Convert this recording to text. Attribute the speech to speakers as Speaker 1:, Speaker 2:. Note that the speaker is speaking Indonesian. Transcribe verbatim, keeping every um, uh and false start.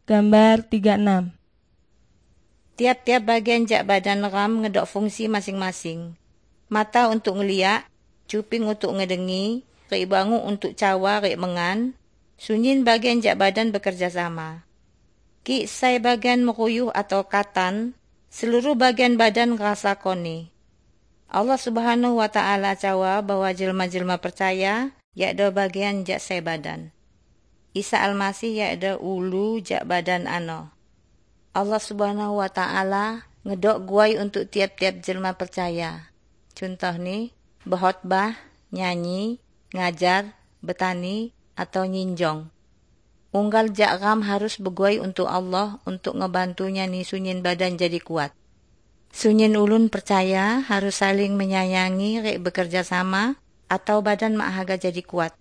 Speaker 1: Gambar tiga puluh enam.
Speaker 2: Tiap-tiap bagian jak badan ram ngedok fungsi masing-masing. Mata untuk ngeliak, cuping untuk ngedengi, rek bangu untuk cawa, rek mengan. Sunyin bagian jak badan bekerja sama. Ki sai bagian meruyuh atau katan, seluruh bagian badan ngerasa koni. Allah Subhanahu wa Ta'ala cawa bahwa jelma-jelma percaya yakda bagian jak sai badan. Isa Al-Masih yakda ulu jak badan ano. Allah Subhanahu wa Ta'ala ngedok guai untuk tiap-tiap jelma percaya. Contoh nih, berkhotbah, nyanyi, ngajar, bertani, atau nyinjong. Unggal jak ram harus berguai untuk Allah untuk ngebantunya nih sunyin badan jadi kuat. Sunyin ulun percaya harus saling menyayangi, rek bekerja sama, atau badan mak haga jadi kuat.